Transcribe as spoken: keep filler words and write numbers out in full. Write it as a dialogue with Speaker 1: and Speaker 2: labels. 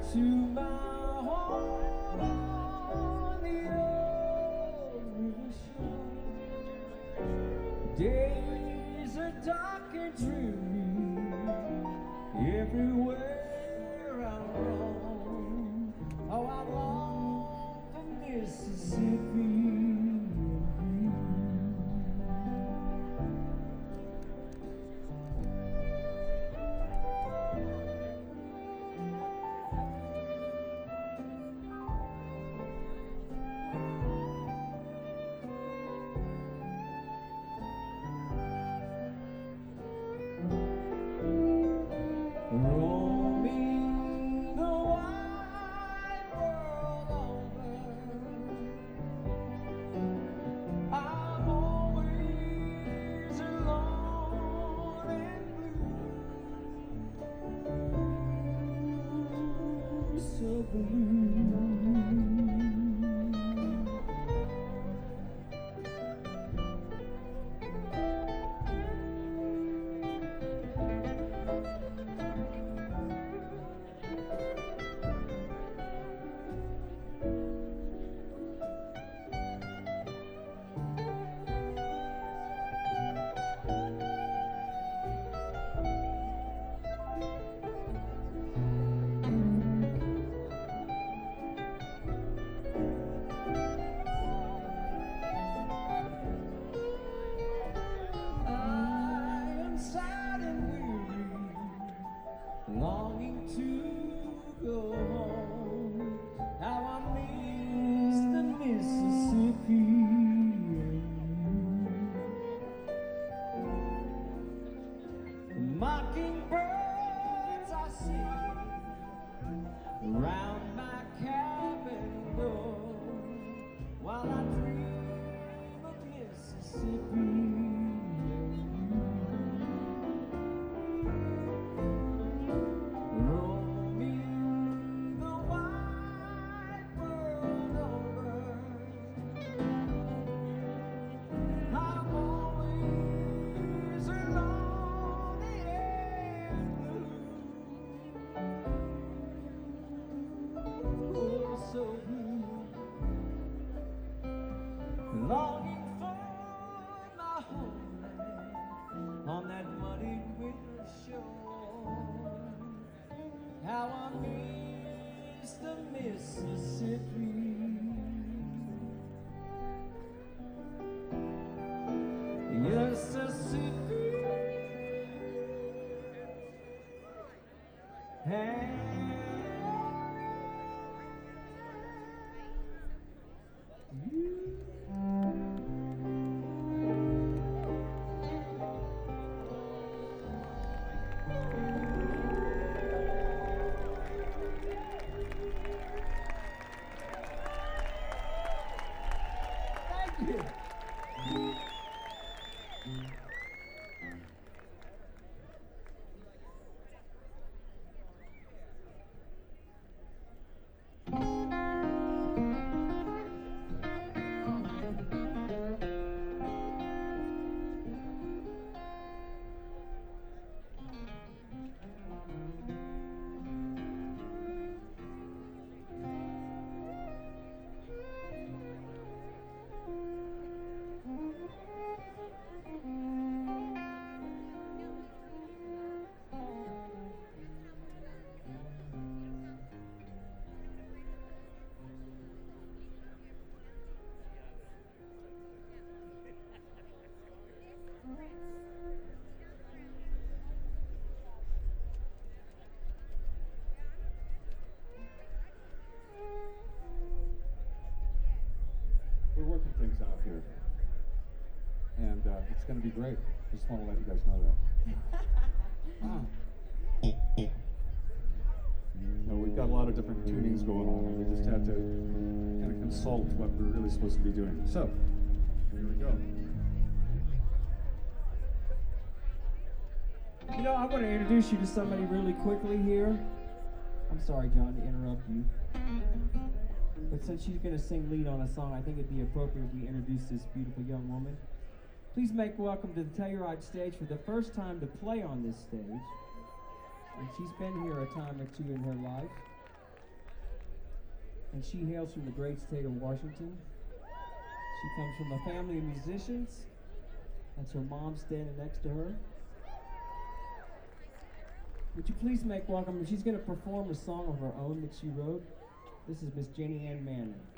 Speaker 1: to my home on the old river shore. Days are dark and dreary everywhere I roam. Oh, I long for Mississippi. Roaming the wide world over, I'm always alone and blue, so blue. Longing to go home, how I miss the Mississippi. Mockingbirds I see round my cabin door, while I dream of Mississippi. So blue, longing for my homeland on that muddy winter shore. How I miss the Mississippi. Mississippi. Hey. Thank you.
Speaker 2: We're working things out here, and uh, it's going to be great. Just want to let you guys know that. Ah. No, we've got a lot of different tunings going on, and we just had to kind of consult what we're really supposed to be doing. So, here we go.
Speaker 1: You know, I want to introduce you to somebody really quickly here. I'm sorry, John, to interrupt you. But since she's going to sing lead on a song, I think it'd be appropriate if we introduce this beautiful young woman. Please make welcome to the Telluride stage for the first time to play on this stage. And she's been here a time or two in her life. and she hails from the great state of Washington. She comes from a family of musicians. That's her mom standing next to her. Would you please make welcome? She's going to perform a song of her own that she wrote. This is Miss Jenny Ann Manning.